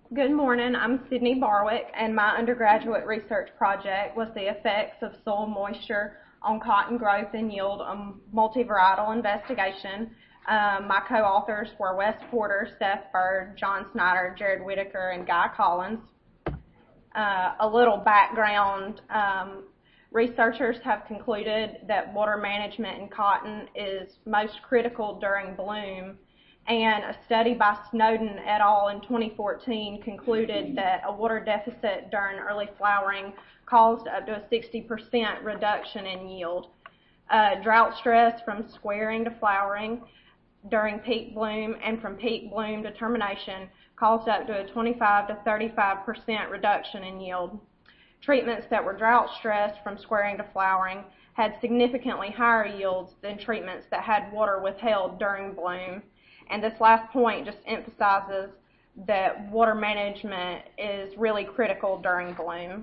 Good morning. I'm Sydney Barwick, and my undergraduate research project was the effects of soil moisture on cotton growth and yield, a multivarietal investigation. My co-authors were Wes Porter, Steph Bird, John Snyder, Jared Whitaker, and Guy Collins. A little background. Researchers have concluded that water management in cotton is most critical during bloom, and a study by Snowden et al. In 2014 concluded that a water deficit during early flowering caused up to a 60% reduction in yield. Drought stress from squaring to flowering during peak bloom and from peak bloom to termination caused up to a 25 to 35% reduction in yield. Treatments that were drought stressed from squaring to flowering had significantly higher yields than treatments that had water withheld during bloom. And this last point just emphasizes that water management is really critical during bloom.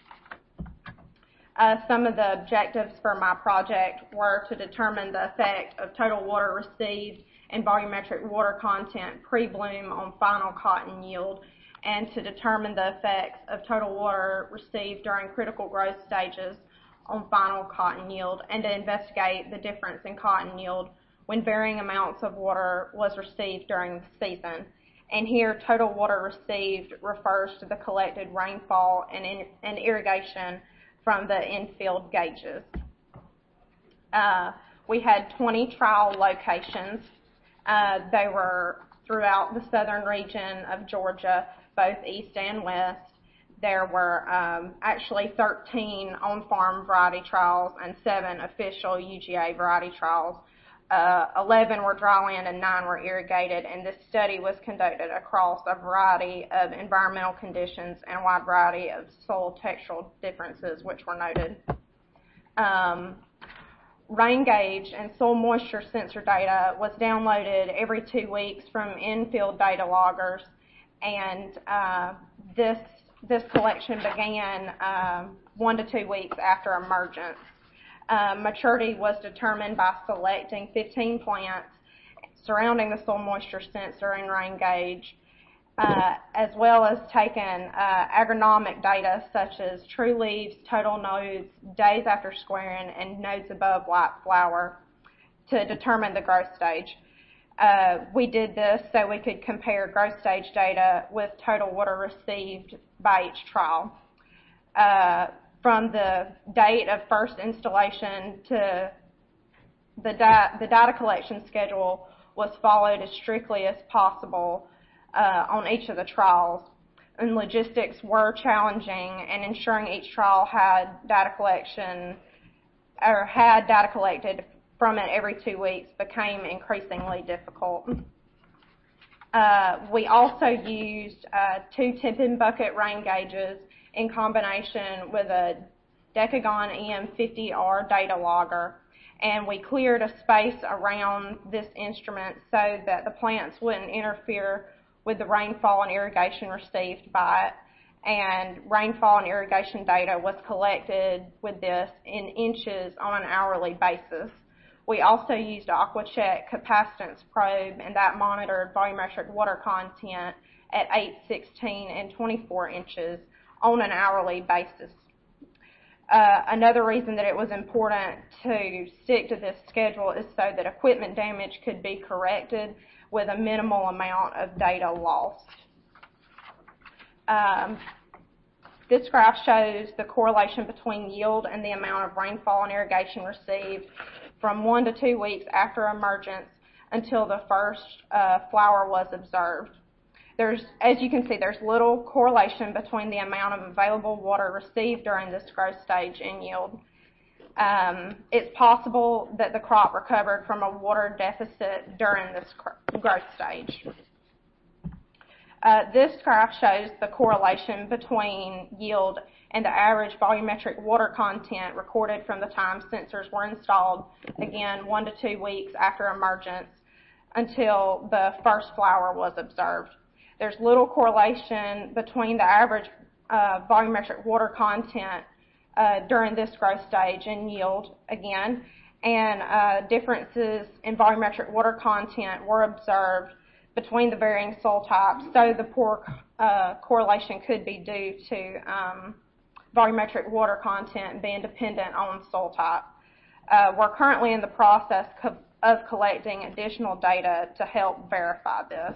Some of the objectives for my project were to determine the effect of total water received and volumetric water content pre-bloom on final cotton yield, and to determine the effects of total water received during critical growth stages on final cotton yield, and to investigate the difference in cotton yield when varying amounts of water was received during the season. And here, total water received refers to the collected rainfall and irrigation from the in-field gauges. We had 20 trial locations. They were throughout the southern region of Georgia, both east and west. There were actually 13 on-farm variety trials and 7 official UGA variety trials. 11 were dryland and 9 were irrigated, and this study was conducted across a variety of environmental conditions and a wide variety of soil textural differences which were noted. Rain gauge and soil moisture sensor data was downloaded every 2 weeks from in-field data loggers, and this collection began 1 to 2 weeks after emergence. Maturity was determined by selecting 15 plants surrounding the soil moisture sensor and rain gauge, as well as taking agronomic data such as true leaves, total nodes, days after squaring, and nodes above white flower to determine the growth stage. We did this so we could compare growth stage data with total water received by each trial. From the date of first installation to the data collection schedule was followed as strictly as possible on each of the trials. And logistics were challenging, and ensuring each trial had data collected from it every 2 weeks became increasingly difficult. We also used 2 Tippin bucket rain gauges in combination with a Decagon EM50R data logger, and we cleared a space around this instrument so that the plants wouldn't interfere with the rainfall and irrigation received by it, and rainfall and irrigation data was collected with this in inches on an hourly basis. We also used AquaCheck capacitance probe, and that monitored volumetric water content at 8, 16, and 24 inches on an hourly basis. Another reason that it was important to stick to this schedule is so that equipment damage could be corrected with a minimal amount of data lost. This graph shows the correlation between yield and the amount of rainfall and irrigation received from 1 to 2 weeks after emergence until the first flower was observed. As you can see, there's little correlation between the amount of available water received during this growth stage and yield. It's possible that the crop recovered from a water deficit during this growth stage. This graph shows the correlation between yield and the average volumetric water content recorded from the time sensors were installed, again 1 to 2 weeks after emergence until the first flower was observed. There's little correlation between the average volumetric water content during this growth stage and yield, again, and differences in volumetric water content were observed between the varying soil types, so the poor correlation could be due to volumetric water content being dependent on soil type. We're currently in the process of collecting additional data to help verify this.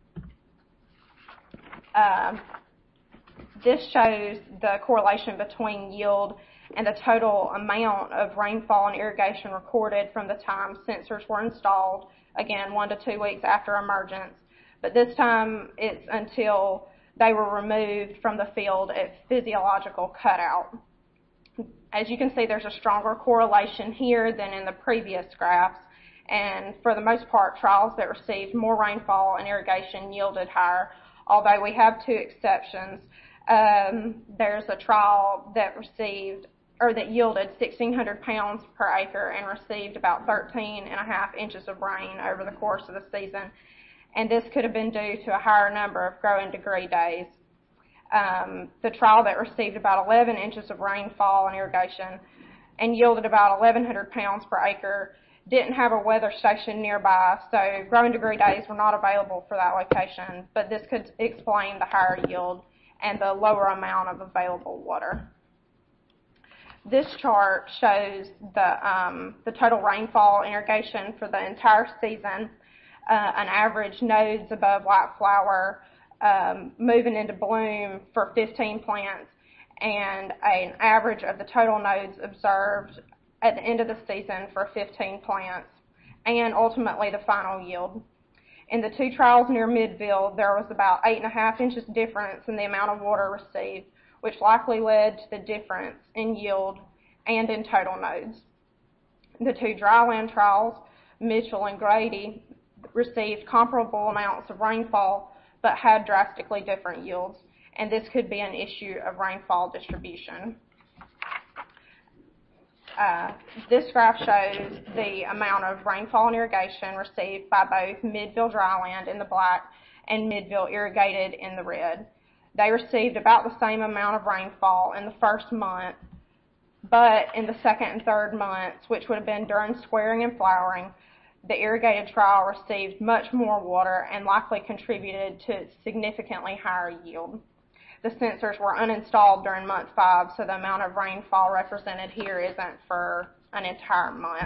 This shows the correlation between yield and the total amount of rainfall and irrigation recorded from the time sensors were installed, again 1 to 2 weeks after emergence, but this time it's until they were removed from the field at physiological cutout. As you can see, there's a stronger correlation here than in the previous graphs, and for the most part, trials that received more rainfall and irrigation yielded higher, although we have 2 exceptions. There's a trial that yielded 1,600 pounds per acre and received about 13.5 inches of rain over the course of the season, and this could have been due to a higher number of growing degree days. The trial that received about 11 inches of rainfall and irrigation and yielded about 1,100 pounds per acre didn't have a weather station nearby, so growing degree days were not available for that location, but this could explain the higher yield and the lower amount of available water. This chart shows the total rainfall and irrigation for the entire season, an average nodes above white flower moving into bloom for 15 plants, and an average of the total nodes observed at the end of the season for 15 plants, and ultimately the final yield. In the 2 trials near Midville, there was about 8.5 inches difference in the amount of water received, which likely led to the difference in yield and in total nodes. The 2 dryland trials, Mitchell and Grady, received comparable amounts of rainfall but had drastically different yields, and this could be an issue of rainfall distribution. This graph shows the amount of rainfall and irrigation received by both Midville dryland in the black and Midville irrigated in the red. They received about the same amount of rainfall in the first month, but in the second and third months, which would have been during squaring and flowering, the irrigated trial received much more water and likely contributed to its significantly higher yield. The sensors were uninstalled during month 5, so the amount of rainfall represented here isn't for an entire month.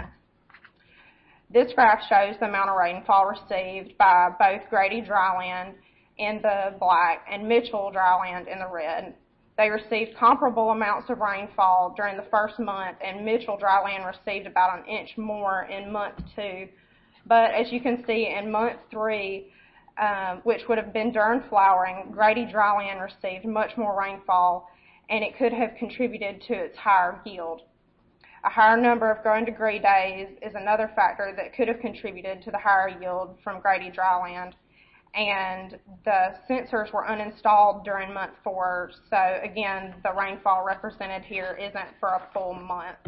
This graph shows the amount of rainfall received by both Grady dryland in the black and Mitchell dryland in the red. They received comparable amounts of rainfall during the first month, and Mitchell dryland received about 1 inch more in month 2. But as you can see, in month 3, which would have been during flowering, Grady dryland received much more rainfall, and it could have contributed to its higher yield. A higher number of growing degree days is another factor that could have contributed to the higher yield from Grady dryland, and the sensors were uninstalled during month 4, so again, the rainfall represented here isn't for a full month.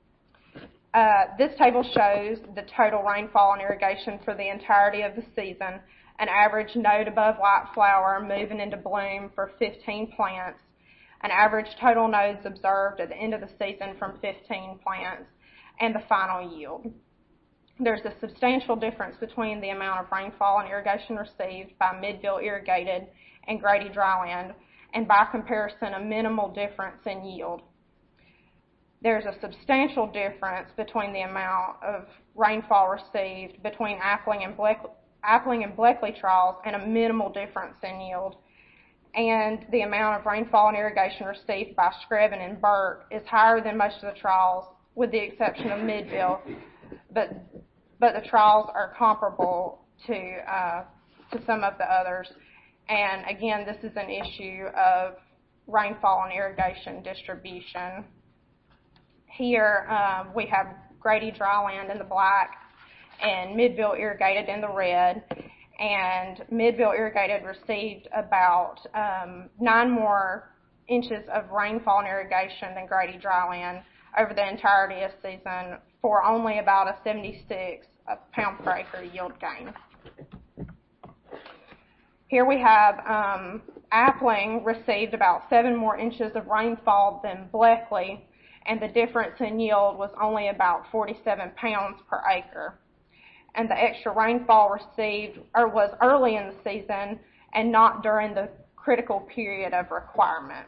This table shows the total rainfall and irrigation for the entirety of the season, an average node above white flower moving into bloom for 15 plants, an average total nodes observed at the end of the season from 15 plants, and the final yield. There's a substantial difference between the amount of rainfall and irrigation received by Midville irrigated and Grady dryland, and by comparison, a minimal difference in yield. There's a substantial difference between the amount of rainfall received between Appling and Bleckley trials and a minimal difference in yield. And the amount of rainfall and irrigation received by Screven and Burt is higher than most of the trials, with the exception of Midville, but the trials are comparable to some of the others. And again, this is an issue of rainfall and irrigation distribution. Here we have Grady dryland in the black and Midville irrigated in the red, and Midville irrigated received about 9 more inches of rainfall and irrigation than Grady dryland over the entirety of the season for only about a 76 pound per acre yield gain. Here we have Appling received about 7 more inches of rainfall than Bleckley, and the difference in yield was only about 47 pounds per acre. and the extra rainfall received was early in the season and not during the critical period of requirement.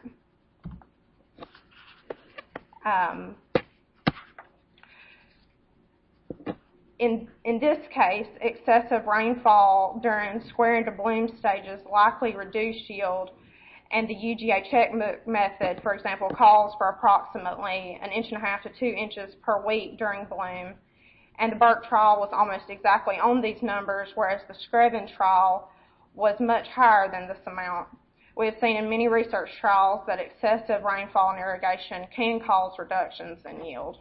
In this case, excessive rainfall during square into bloom stages likely reduced yield, and the UGA check method, for example, calls for approximately 1.5 to 2 inches per week during bloom, and the Burke trial was almost exactly on these numbers, whereas the Screven trial was much higher than this amount. We have seen in many research trials that excessive rainfall and irrigation can cause reductions in yield.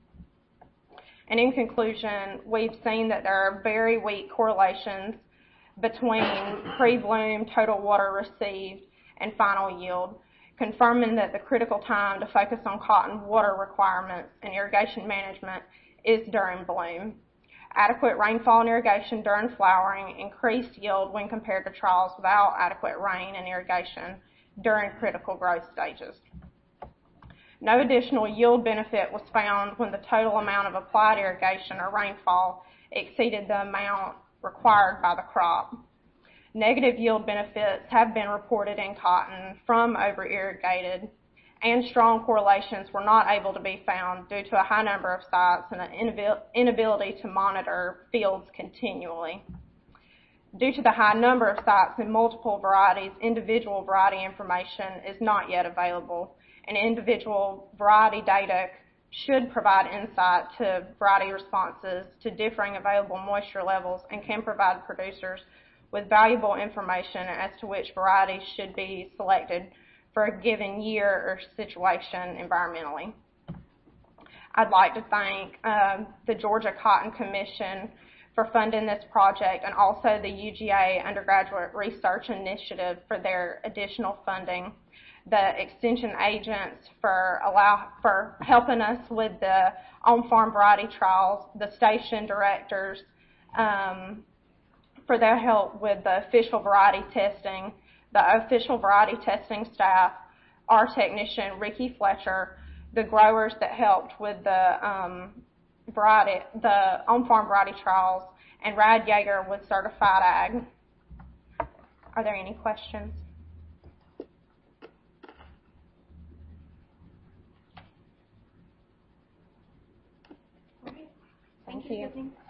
And in conclusion, we've seen that there are very weak correlations between pre-bloom total water received and final yield, confirming that the critical time to focus on cotton water requirements and irrigation management is during bloom. Adequate rainfall and irrigation during flowering increased yield when compared to trials without adequate rain and irrigation during critical growth stages. No additional yield benefit was found when the total amount of applied irrigation or rainfall exceeded the amount required by the crop. Negative yield benefits have been reported in cotton from over-irrigated, and strong correlations were not able to be found due to a high number of sites and an inability to monitor fields continually. Due to the high number of sites and multiple varieties, individual variety information is not yet available, and individual variety data should provide insight to variety responses to differing available moisture levels and can provide producers with valuable information as to which varieties should be selected for a given year or situation environmentally. I'd like to thank the Georgia Cotton Commission for funding this project, and also the UGA Undergraduate Research Initiative for their additional funding, the extension agents for helping us with the on-farm variety trials, the station directors for their help with the official variety testing, the official variety testing staff, our technician, Ricky Fletcher, the growers that helped with the on-farm variety trials, and Rad Yeager with Certified Ag. Are there any questions? Thank you.